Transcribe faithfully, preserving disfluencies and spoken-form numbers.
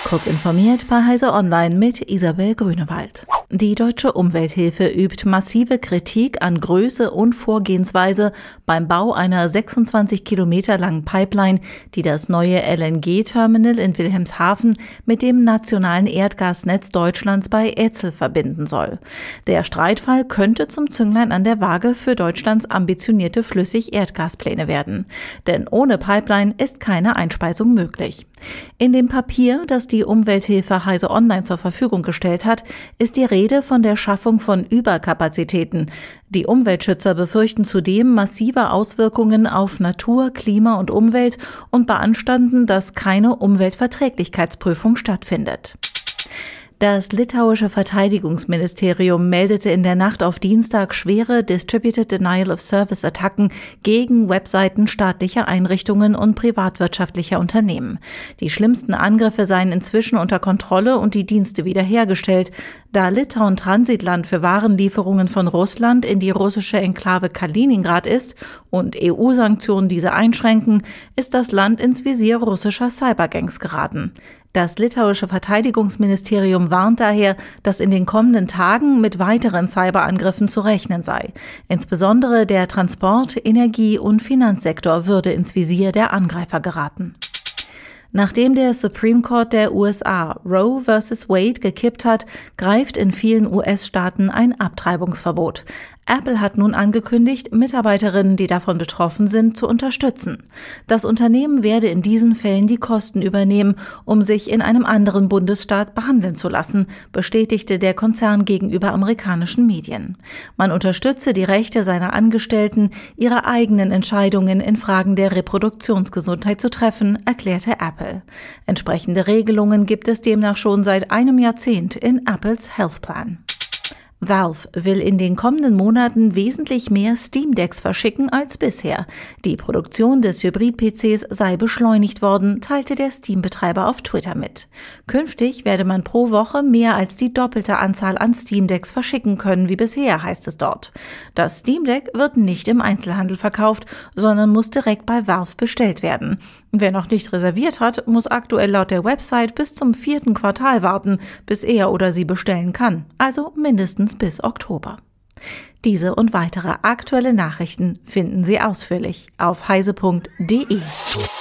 Kurz informiert bei Heise Online mit Isabel Grünewald. Die Deutsche Umwelthilfe übt massive Kritik an Größe und Vorgehensweise beim Bau einer sechsundzwanzig Kilometer langen Pipeline, die das neue L N G-Terminal in Wilhelmshaven mit dem nationalen Erdgasnetz Deutschlands bei Etzel verbinden soll. Der Streitfall könnte zum Zünglein an der Waage für Deutschlands ambitionierte Flüssig-Erdgaspläne werden. Denn ohne Pipeline ist keine Einspeisung möglich. In dem Papier, das die Umwelthilfe Heise Online zur Verfügung gestellt hat, ist die Rede von der Schaffung von Überkapazitäten. Die Umweltschützer befürchten zudem massive Auswirkungen auf Natur, Klima und Umwelt und beanstanden, dass keine Umweltverträglichkeitsprüfung stattfindet. Das litauische Verteidigungsministerium meldete in der Nacht auf Dienstag schwere Distributed Denial of Service Attacken gegen Webseiten staatlicher Einrichtungen und privatwirtschaftlicher Unternehmen. Die schlimmsten Angriffe seien inzwischen unter Kontrolle und die Dienste wiederhergestellt. Da Litauen Transitland für Warenlieferungen von Russland in die russische Enklave Kaliningrad ist und E U-Sanktionen diese einschränken, ist das Land ins Visier russischer Cybergangs geraten. Das litauische Verteidigungsministerium warnt daher, dass in den kommenden Tagen mit weiteren Cyberangriffen zu rechnen sei. Insbesondere der Transport-, Energie- und Finanzsektor würde ins Visier der Angreifer geraten. Nachdem der Supreme Court der U S A Roe versus Wade gekippt hat, greift in vielen U S-Staaten ein Abtreibungsverbot. Apple hat nun angekündigt, Mitarbeiterinnen, die davon betroffen sind, zu unterstützen. Das Unternehmen werde in diesen Fällen die Kosten übernehmen, um sich in einem anderen Bundesstaat behandeln zu lassen, bestätigte der Konzern gegenüber amerikanischen Medien. Man unterstütze die Rechte seiner Angestellten, ihre eigenen Entscheidungen in Fragen der Reproduktionsgesundheit zu treffen, erklärte Apple. Entsprechende Regelungen gibt es demnach schon seit einem Jahrzehnt in Apples Health Plan. Valve will in den kommenden Monaten wesentlich mehr Steam Decks verschicken als bisher. Die Produktion des Hybrid-P Cs sei beschleunigt worden, teilte der Steam-Betreiber auf Twitter mit. Künftig werde man pro Woche mehr als die doppelte Anzahl an Steam Decks verschicken können wie bisher, heißt es dort. Das Steam Deck wird nicht im Einzelhandel verkauft, sondern muss direkt bei Valve bestellt werden. Wer noch nicht reserviert hat, muss aktuell laut der Website bis zum vierten Quartal warten, bis er oder sie bestellen kann, also mindestens bis Oktober. Diese und weitere aktuelle Nachrichten finden Sie ausführlich auf heise punkt de.